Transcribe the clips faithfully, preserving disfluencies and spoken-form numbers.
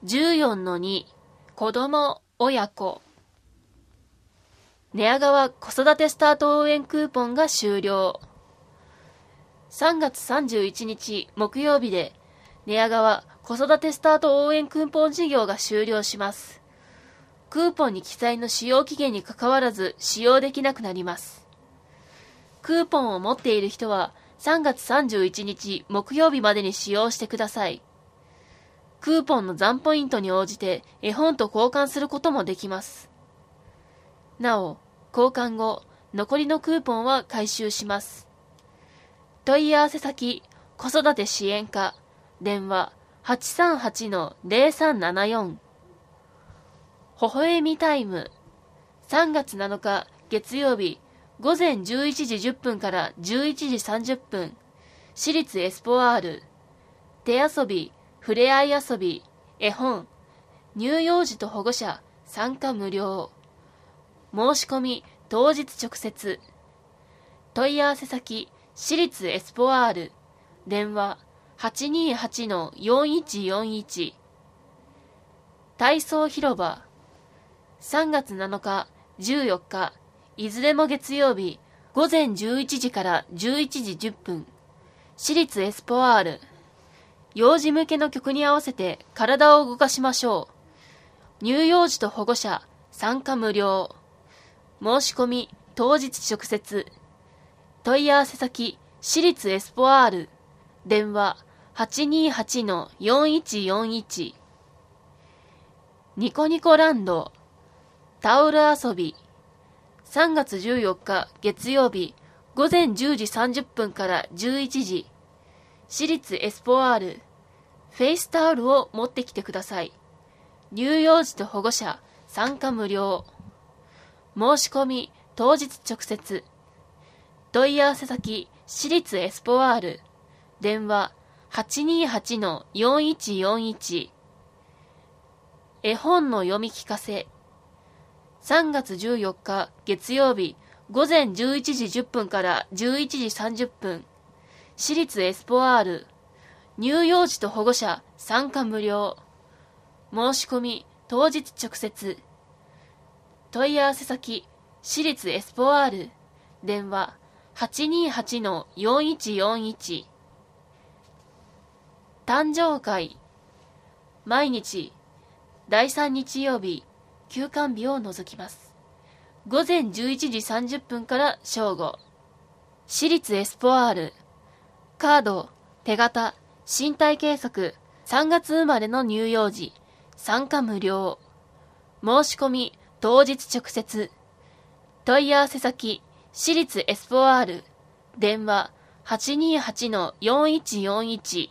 じゅうよんのに 子供親子寝屋川子育てスタート応援クーポンが終了。さんがつさんじゅういちにち木曜日で寝屋川子育てスタート応援クーポン事業が終了します。クーポンに記載の使用期限にかかわらず使用できなくなります。クーポンを持っている人はさんがつさんじゅういちにち木曜日までに使用してください。クーポンの残ポイントに応じて絵本と交換することもできます。なお、交換後、残りのクーポンは回収します。問い合わせ先、子育て支援課、電話 はちさんはちのゼロさんななよん。ほほえみタイム、さんがつなのか月曜日、午前じゅういちじじゅっぷんからじゅういちじさんじゅっぷん、私立エスポアール、手遊び、ふれあい遊び、絵本、乳幼児と保護者、参加無料。申し込み、当日直接。問い合わせ先、私立エスポアール、電話 はちにーはちのよんいちよんいち。体操広場、さんがつなのか、じゅうよっか、いずれも月曜日、午前じゅういちじからじゅういちじじゅっぷん、私立エスポアール。幼児向けの曲に合わせて体を動かしましょう。乳幼児と保護者、参加無料。申し込み、当日直接。問い合わせ先、私立エスポアール。電話 はちにーはちのよんいちよんいち。ニコニコランド、タオル遊び。さんがつじゅうよっか月曜日、午前じゅうじさんじゅっぷんからじゅういちじ。私立エスポアール。フェイスタオルを持ってきてください。乳幼児と保護者、参加無料。申し込み、当日直接。問い合わせ先、私立エスポアール。電話 はちにーはちのよんいちよんいち。絵本の読み聞かせ。さんがつじゅうよっか月曜日、午前じゅういちじじゅっぷんからじゅういちじさんじゅっぷん。私立エスポアール。乳幼児と保護者、参加無料。申し込み、当日直接。問い合わせ先、私立エスポアール。電話 はちにーはちのよんいちよんいち。誕生会。毎日、だいさん日曜日、休館日を除きます。午前じゅういちじさんじゅっぷんから正午。私立エスポアール。カード、手形、身体計測、さんがつ生まれの乳幼児、参加無料。申し込み、当日直接。問い合わせ先、私立エスポアール。電話 はちにーはちのよんいちよんいち。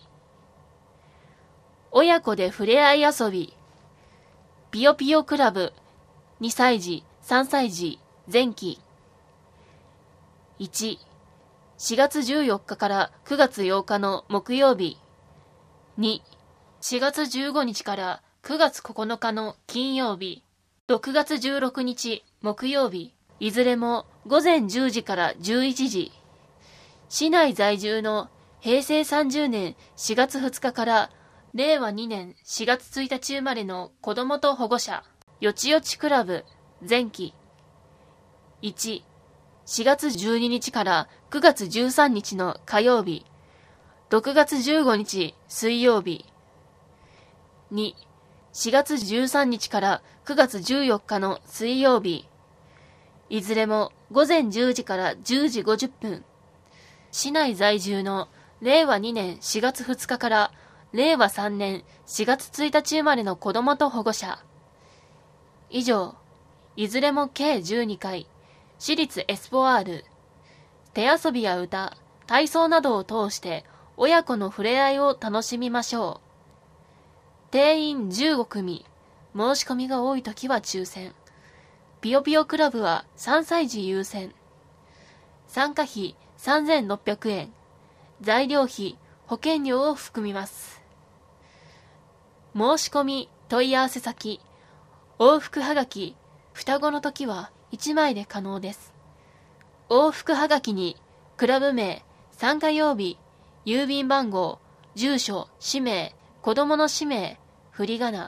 親子でふれあい遊び。ピヨピヨクラブ。にさいじ、さんさいじ、前期。いち、しがつじゅうよっかからくがつようかの木曜日。に、しがつじゅうごにちからくがつここのかの金曜日。ろくがつじゅうろくにち木曜日。いずれも午前じゅうじからじゅういちじ。市内在住のへいせいさんじゅうねんしがつふつかかられいわにねんしがつついたち生まれの子供と保護者。よちよちクラブ前期。いち、しがつじゅうににちからくがつじゅうさんにちの火曜日。ろくがつじゅうごにち水曜日。に、しがつじゅうさんにちからくがつじゅうよっかの水曜日。いずれも午前じゅうじからじゅうじごじゅっぷん。市内在住のれいわにねんしがつふつかかられいわさんねんしがつついたち生まれの子供と保護者。以上、いずれも計じゅうにかい、私立エスポアール。手遊びや歌、体操などを通して親子の触れ合いを楽しみましょう。定員じゅうごくみ、申し込みが多いときは抽選。ピヨピヨクラブはさんさいじ優先。参加費さんぜんろっぴゃくえん。材料費、保険料を含みます。申し込み、問い合わせ先。往復はがき、双子の時はいちまいで可能です。往復はがきに、クラブ名、参加曜日、郵便番号、住所、氏名、子供の氏名、振り仮名、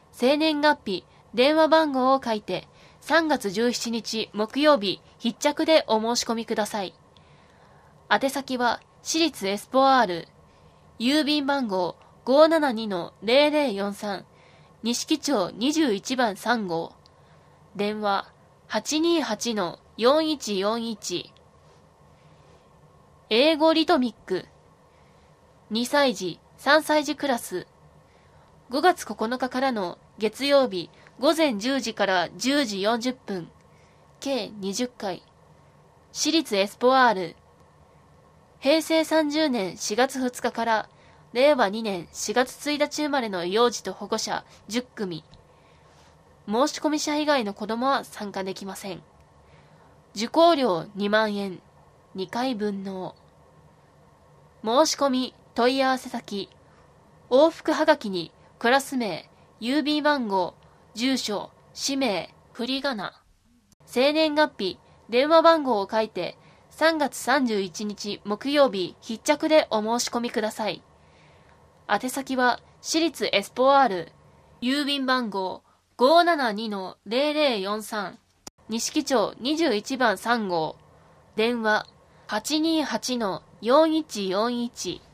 生年月日、電話番号を書いて、さんがつじゅうしちにち木曜日必着でお申し込みください。宛先は、私立エスポアール、郵便番号 ごーななにのぜろぜろよんさん、錦町にじゅういちばんさんごう、電話 はちにーはちのよんいちよんいち、英語リトミック、にさいじ、さんさいじクラス、ごがつここのかからの月曜日午前じゅうじからじゅうじよんじゅっぷん、計にじゅっかい、私立エスポアール、へいせいさんじゅうねんしがつふつかかられいわにねんしがつついたち生まれの幼児と保護者じゅっくみ。申し込み者以外の子供は参加できません。受講料にまんえん、にかいぶんの。申し込み問い合わせ先、往復はがきにクラス名、郵便番号、住所、氏名、振り仮名、生年月日、電話番号を書いて、さんがつさんじゅういちにち木曜日必着でお申し込みください。宛先は、私立エスポアール、郵便番号 ごーななにのぜろぜろよんさん、錦町にじゅういちばんさんごう、電話 はちにーはちのよんいちよんいち、